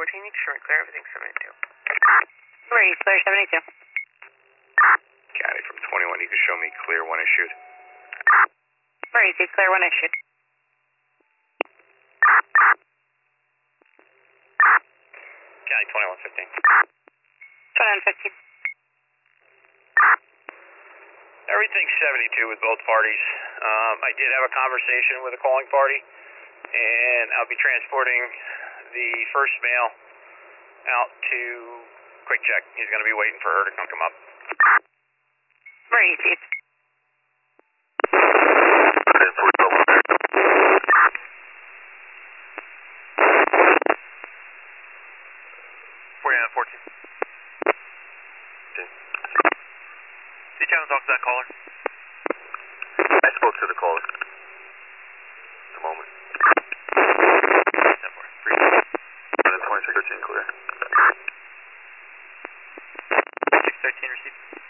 14, you can show me clear, everything's 72. Ready, clear 72. Got it, from 21, you can show me clear, one issued. Ready, clear, one issued. County 2115. 2115. Everything's 72 with both parties. I did have a conversation with a calling party, and I'll be transporting the first male out to Quick Check. He's going to be waiting for her to come up. Ready, Chief. We're 14. You trying to talk to that caller? I spoke to the caller. Just a moment. 2613 clear. 613 received.